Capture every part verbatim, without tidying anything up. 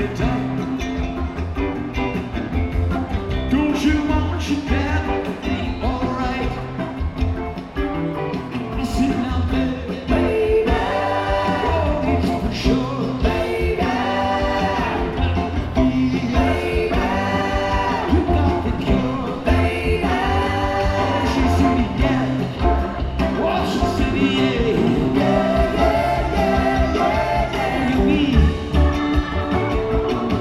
it done. Don't you want your dad? Alright. I see now, baby, baby. Oh, it's for sure, baby. Baby, you got the cure, baby. She said, yeah. Oh, she said, yeah. Yeah, yeah, yeah, yeah, yeah. You mean?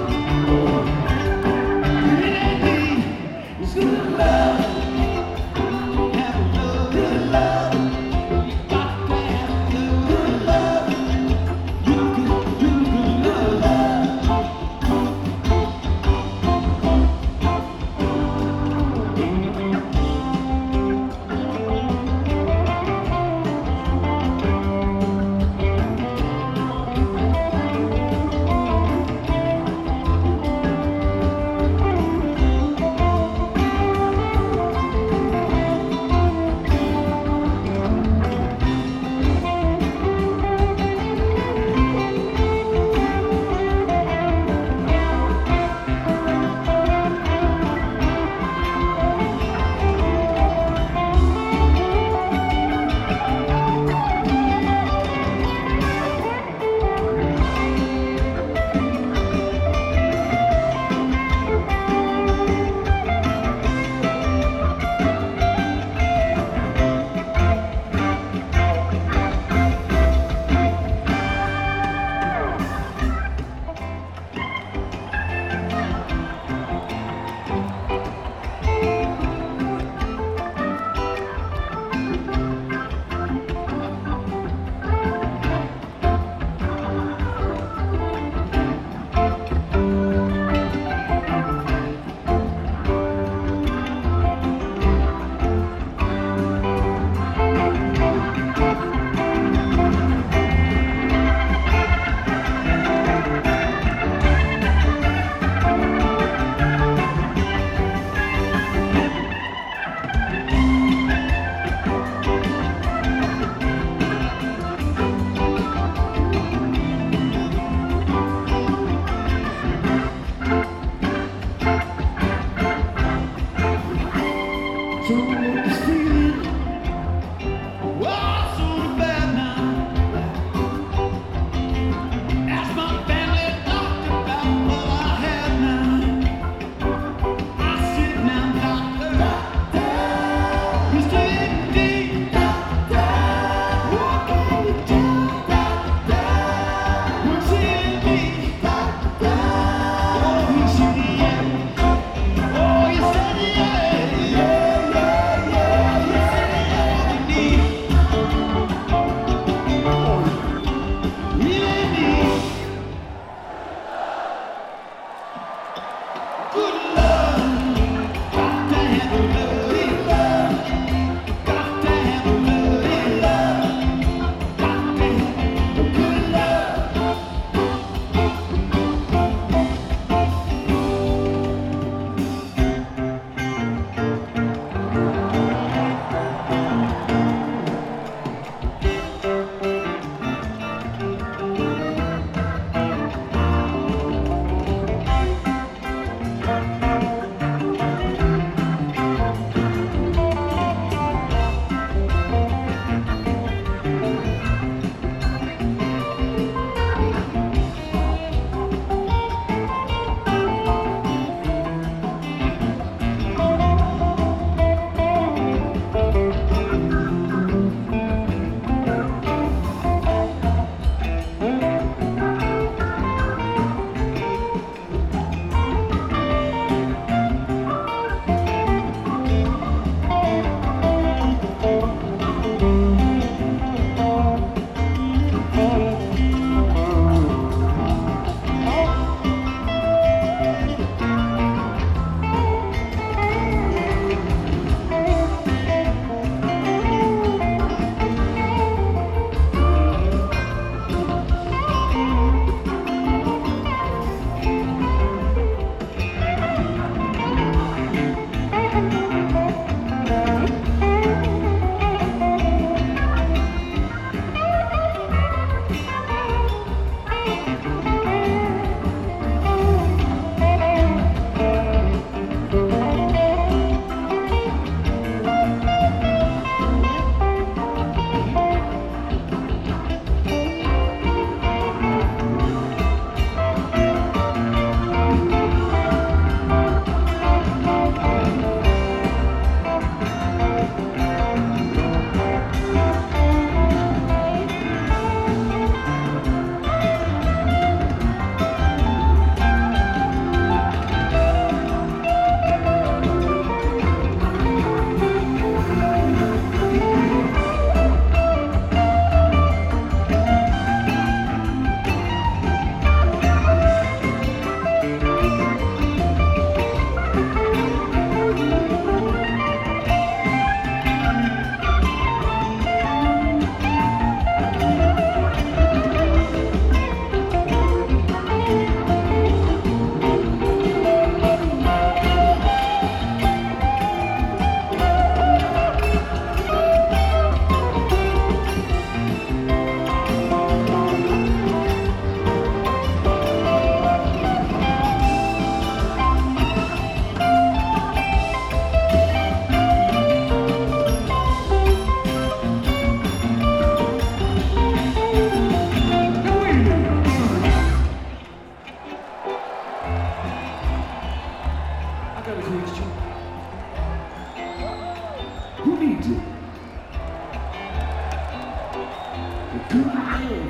good love.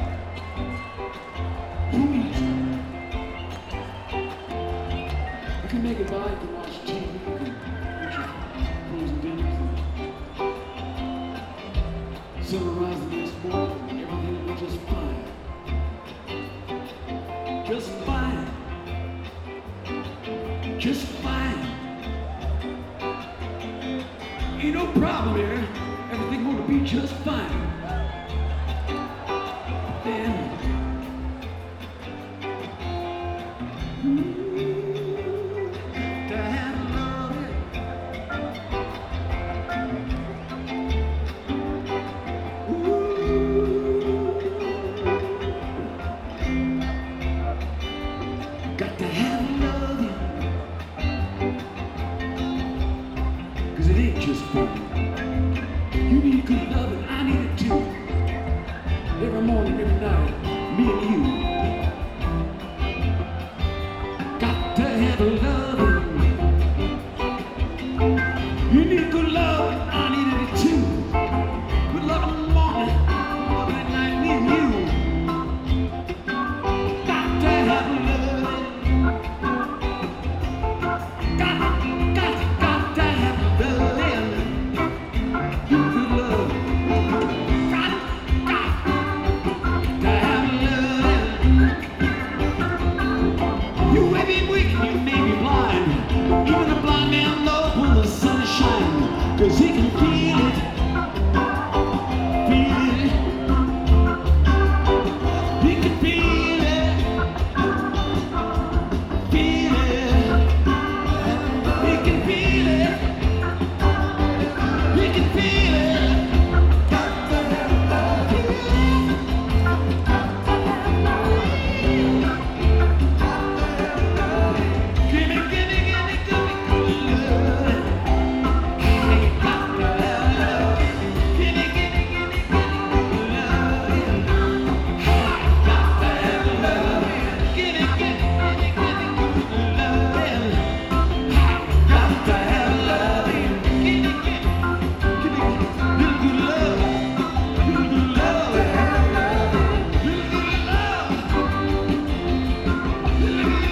Please. You can make it by, you can watch T V, you can eat your frozen dinners. Sunrise the next morning, everything will be just fine. Just fine. Just fine. Ain't no problem here. Everything gonna be just fine. Then, ooh, to have love. Got to have love, cause it ain't just fun. You need good love and I need it too. Every morning, every night, me and you. Got to have love. You need good love and I needed it too. Good love in the morning, good love at night, me and you. Got to have love. Got, got, got to have love. Good love. Got, got to have love. You may be weak, you may be blind. Even the blind man knows when the sun is shining, cause he can feel it. Feel it. He can feel it. Feel it. He can feel it. He can feel it. Got to have love. Give me, give me, give me, give me good love. Hey, got to have love. Give me, give me, give me, give me good love. Hey, got to have love. Give me, give me, give me, give me good love. Hey, got to have love. Give me, give me, give me little good love. Little good love. Little good love. Little good love. Little good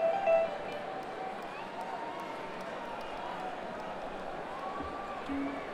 Thank you.